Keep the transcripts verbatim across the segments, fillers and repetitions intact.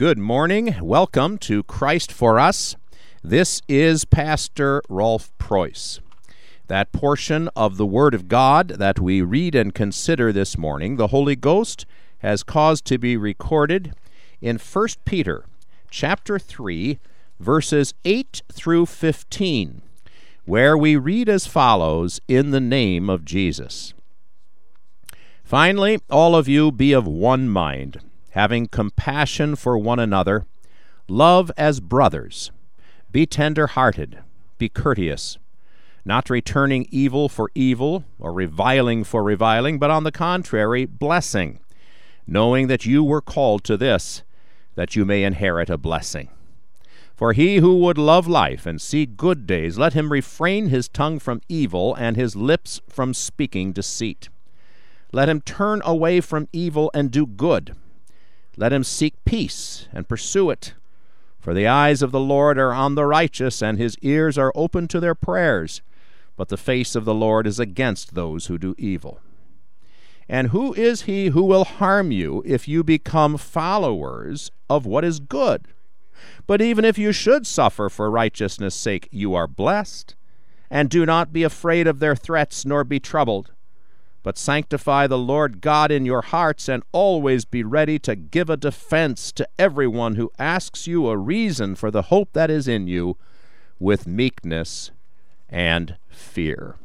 Good morning. Welcome to Christ for Us. This is Pastor Rolf Preuss. That portion of the Word of God that we read and consider this morning, the Holy Ghost has caused to be recorded in First Peter chapter three, verses eight through fifteen, where we read as follows, in the name of Jesus. Finally, all of you be of one mind, having compassion for one another, love as brothers, be tender-hearted, be courteous, not returning evil for evil, or reviling for reviling, but on the contrary, blessing, knowing that you were called to this, that you may inherit a blessing. For he who would love life and see good days, let him refrain his tongue from evil and his lips from speaking deceit. Let him turn away from evil and do good. Let him seek peace and pursue it. For the eyes of the Lord are on the righteous, and his ears are open to their prayers. But the face of the Lord is against those who do evil. And who is he who will harm you if you become followers of what is good? But even if you should suffer for righteousness' sake, you are blessed. And do not be afraid of their threats, nor be troubled. But sanctify the Lord God in your hearts, and always be ready to give a defense to everyone who asks you a reason for the hope that is in you, with meekness and fear.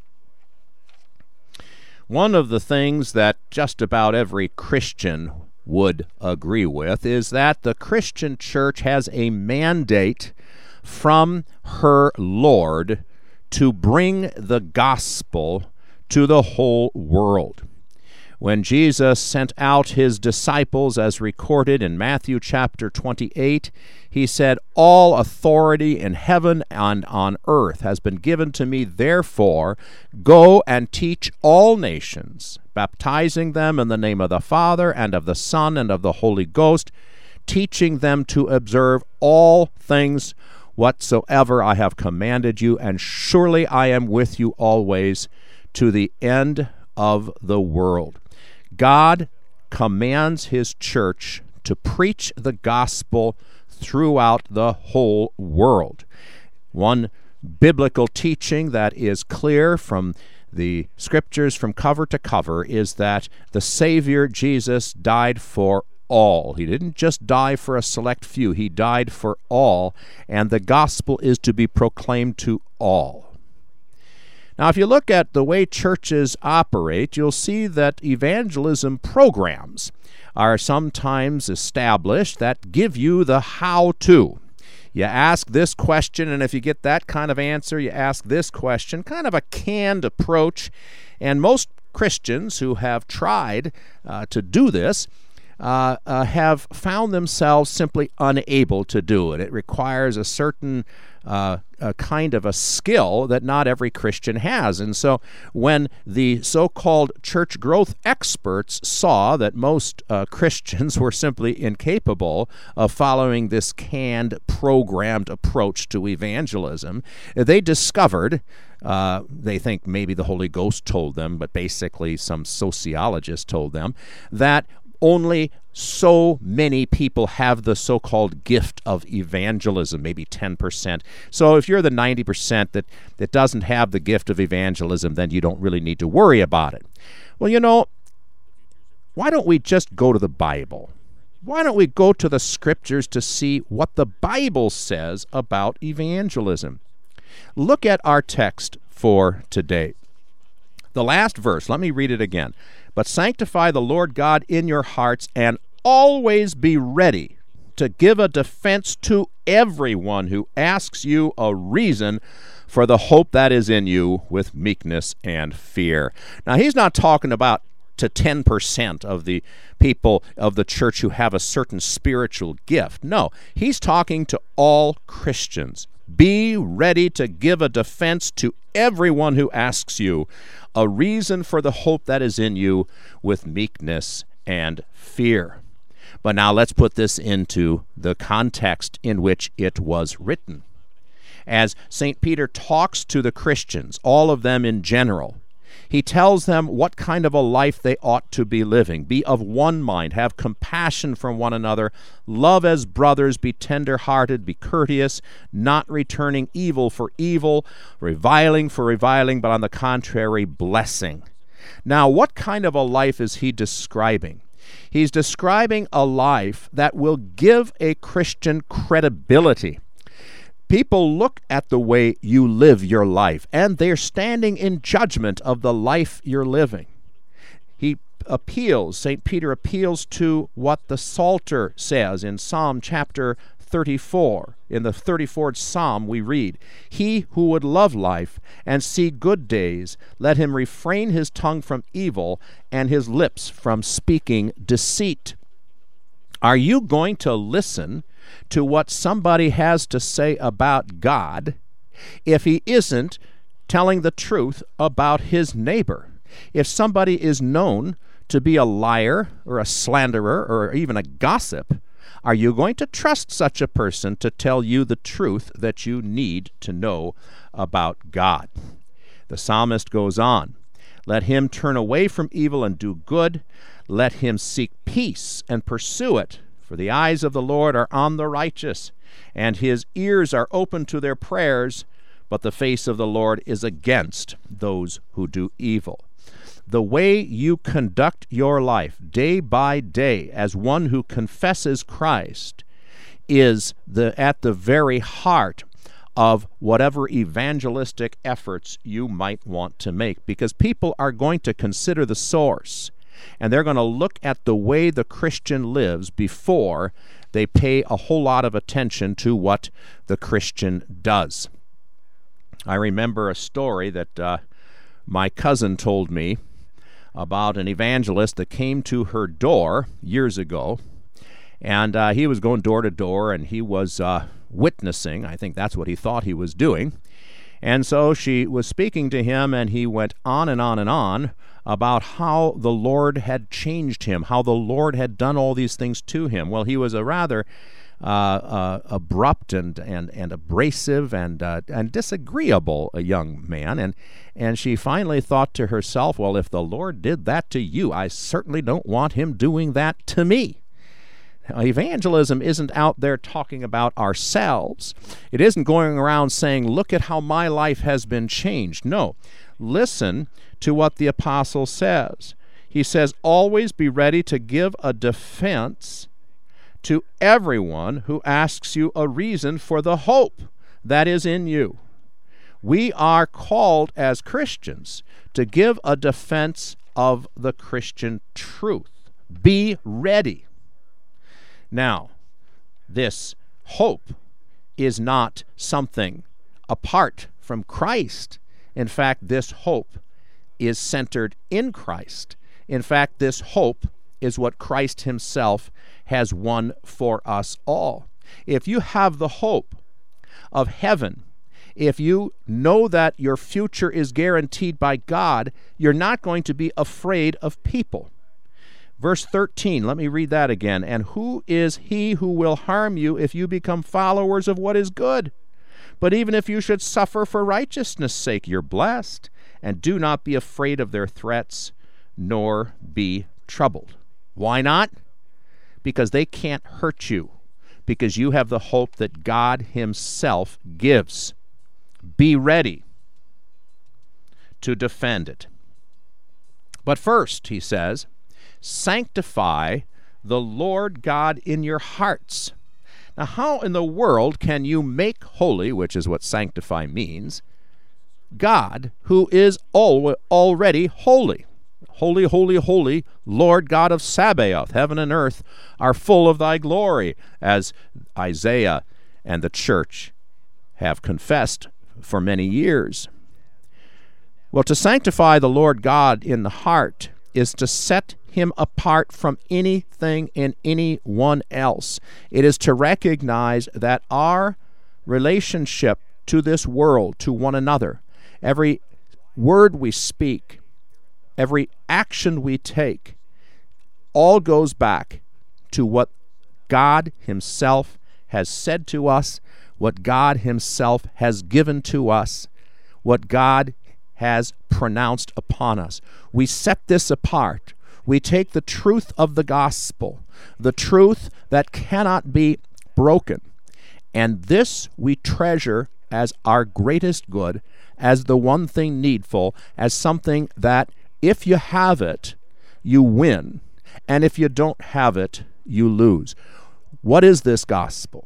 One of the things that just about every Christian would agree with is that the Christian church has a mandate from her Lord to bring the gospel to the whole world. When Jesus sent out his disciples, as recorded in Matthew chapter twenty-eight, he said, "All authority in heaven and on earth has been given to me. Therefore, go and teach all nations, baptizing them in the name of the Father and of the Son and of the Holy Ghost, teaching them to observe all things whatsoever I have commanded you, and surely I am with you always, to the end of the world." God commands his church to preach the gospel throughout the whole world. One biblical teaching that is clear from the scriptures from cover to cover is that the Savior Jesus died for all. He didn't just die for a select few. He died for all, and the gospel is to be proclaimed to all. Now, if you look at the way churches operate, you'll see that evangelism programs are sometimes established that give you the how-to. You ask this question, and if you get that kind of answer, you ask this question, kind of a canned approach. And most Christians who have tried uh, to do this uh, uh, have found themselves simply unable to do it. It requires a certain Uh, a kind of a skill that not every Christian has. And so when the so-called church growth experts saw that most uh, Christians were simply incapable of following this canned, programmed approach to evangelism, they discovered, uh, they think maybe the Holy Ghost told them, but basically some sociologist told them, that only so many people have the so-called gift of evangelism, maybe ten percent. So if you're the ninety percent that, that doesn't have the gift of evangelism, then you don't really need to worry about it. Well, you know, why don't we just go to the Bible? Why don't we go to the scriptures to see what the Bible says about evangelism? Look at our text for today. The last verse, let me read it again. "But sanctify the Lord God in your hearts, and always be ready to give a defense to everyone who asks you a reason for the hope that is in you, with meekness and fear." Now, he's not talking about to ten percent of the people of the church who have a certain spiritual gift. No, he's talking to all Christians. Be ready to give a defense to everyone who asks you a reason for the hope that is in you, with meekness and fear. But now let's put this into the context in which it was written. As Saint Peter talks to the Christians, all of them in general, He tells them what kind of a life they ought to be living. Be of one mind, have compassion for one another, love as brothers, be tender-hearted, be courteous, not returning evil for evil, reviling for reviling, but on the contrary, blessing. Now, what kind of a life is he describing? He's describing a life that will give a Christian credibility. People look at the way you live your life, and they're standing in judgment of the life you're living. He appeals, Saint Peter appeals to what the Psalter says in Psalm chapter thirty-four. In the thirty-fourth Psalm we read, "He who would love life and see good days, let him refrain his tongue from evil and his lips from speaking deceit." Are you going to listen to what somebody has to say about God if he isn't telling the truth about his neighbor? If somebody is known to be a liar or a slanderer or even a gossip, are you going to trust such a person to tell you the truth that you need to know about God? The psalmist goes on, "Let him turn away from evil and do good. Let him seek peace and pursue it. For the eyes of the Lord are on the righteous, and his ears are open to their prayers, but the face of the Lord is against those who do evil." The way you conduct your life day by day as one who confesses Christ is the at the very heart of whatever evangelistic efforts you might want to make, because people are going to consider the source, and they're going to look at the way the Christian lives before they pay a whole lot of attention to what the Christian does. I remember a story that uh, my cousin told me about an evangelist that came to her door years ago, and uh, he was going door to door, and he was uh, witnessing. I think that's what he thought he was doing. And so she was speaking to him, and he went on and on and on about how the Lord had changed him, how the Lord had done all these things to him. Well, he was a rather uh, uh, abrupt and, and, and abrasive and uh, and disagreeable a young man, and and she finally thought to herself, well, if the Lord did that to you, I certainly don't want him doing that to me. Evangelism isn't out there talking about ourselves. It isn't going around saying, look at how my life has been changed. No, listen to what the apostle says. He says, always be ready to give a defense to everyone who asks you a reason for the hope that is in you. We are called as Christians to give a defense of the Christian truth. Be ready. Now, this hope is not something apart from Christ. In fact, this hope is centered in Christ. In fact, this hope is what Christ himself has won for us all. If you have the hope of heaven, if you know that your future is guaranteed by God, you're not going to be afraid of people. Verse thirteen, let me read that again. And who is he who will harm you if you become followers of what is good? But even if you should suffer for righteousness' sake, you're blessed. And do not be afraid of their threats, nor be troubled. Why not? Because they can't hurt you, because you have the hope that God himself gives. Be ready to defend it. But first, he says, sanctify the Lord God in your hearts. Now, how in the world can you make holy, which is what sanctify means, God who is al- already holy? Holy, holy, holy, Lord God of Sabaoth. Heaven and earth are full of thy glory, as Isaiah and the church have confessed for many years. Well, to sanctify the Lord God in the heart is to set him apart from anything and anyone else. It is to recognize that our relationship to this world, to one another, every word we speak, every action we take, all goes back to what God himself has said to us, what God himself has given to us, what God has pronounced upon us. We set this apart. We take the truth of the gospel, the truth that cannot be broken, and this we treasure as our greatest good, as the one thing needful, as something that if you have it, you win, and if you don't have it, you lose. What is this gospel?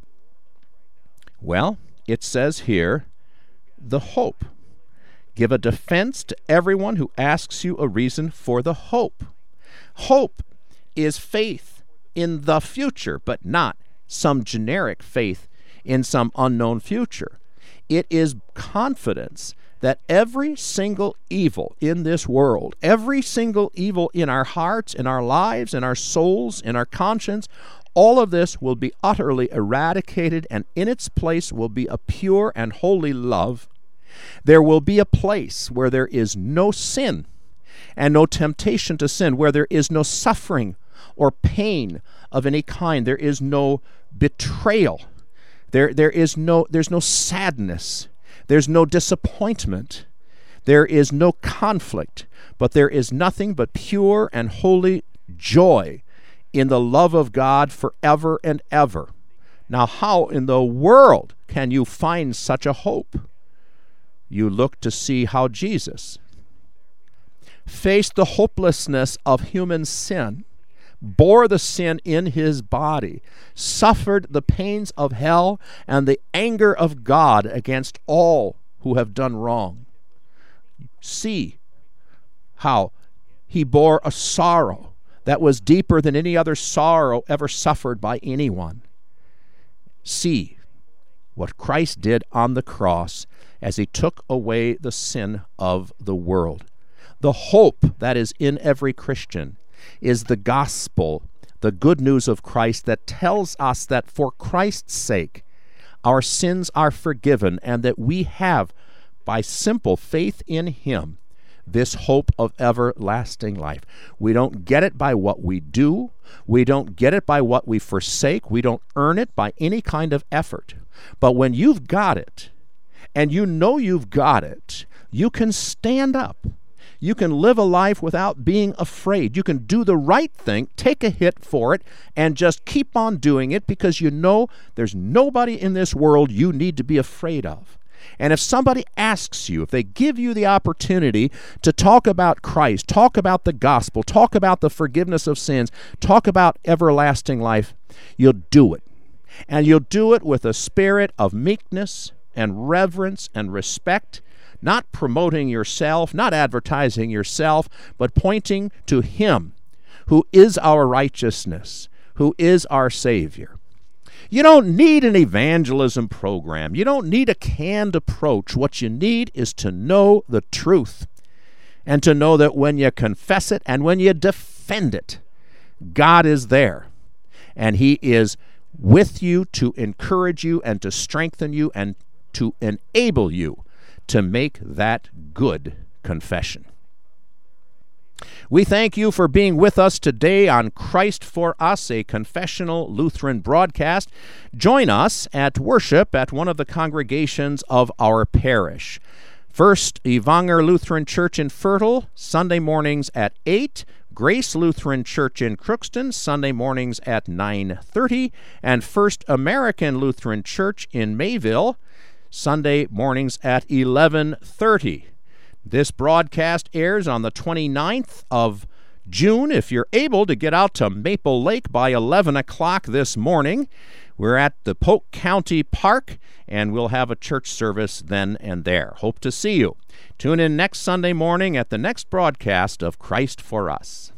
Well, it says here, the hope. Give a defense to everyone who asks you a reason for the hope. Hope is faith in the future, but not some generic faith in some unknown future. It is confidence that every single evil in this world, every single evil in our hearts, in our lives, in our souls, in our conscience, all of this will be utterly eradicated, and in its place will be a pure and holy love. There will be a place where there is no sin and no temptation to sin, where there is no suffering or pain of any kind. There is no betrayal. There, there is no, there's no sadness. There's no disappointment. There is no conflict, but there is nothing but pure and holy joy in the love of God forever and ever. Now, how in the world can you find such a hope? You look to see how Jesus faced the hopelessness of human sin, bore the sin in his body, suffered the pains of hell and the anger of God against all who have done wrong. See how he bore a sorrow that was deeper than any other sorrow ever suffered by anyone. See what Christ did on the cross as he took away the sin of the world. The hope that is in every Christian is the gospel, the good news of Christ that tells us that for Christ's sake our sins are forgiven, and that we have, by simple faith in him, this hope of everlasting life. We don't get it by what we do. We don't get it by what we forsake. We don't earn it by any kind of effort. But when you've got it, and you know you've got it, you can stand up. You can live a life without being afraid. You can do the right thing, take a hit for it, and just keep on doing it, because you know there's nobody in this world you need to be afraid of. And if somebody asks you, if they give you the opportunity to talk about Christ, talk about the gospel, talk about the forgiveness of sins, talk about everlasting life, you'll do it. And you'll do it with a spirit of meekness and reverence and respect, not promoting yourself, not advertising yourself, but pointing to him who is our righteousness, who is our Savior. You don't need an evangelism program. You don't need a canned approach. What you need is to know the truth, and to know that when you confess it and when you defend it, God is there, and he is with you to encourage you and to strengthen you and to enable you to make that good confession. We thank you for being with us today on Christ for Us, a confessional Lutheran broadcast. Join us at worship at one of the congregations of our parish. First Evanger Lutheran Church in Fertile, Sunday mornings at eight. Grace Lutheran Church in Crookston, Sunday mornings at nine thirty. And First American Lutheran Church in Mayville, Sunday mornings at eleven thirty. This broadcast airs on the twenty-ninth of June. If you're able to get out to Maple Lake by eleven o'clock this morning, we're at the Polk County Park, and we'll have a church service then and there. Hope to see you. Tune in next Sunday morning at the next broadcast of Christ for Us.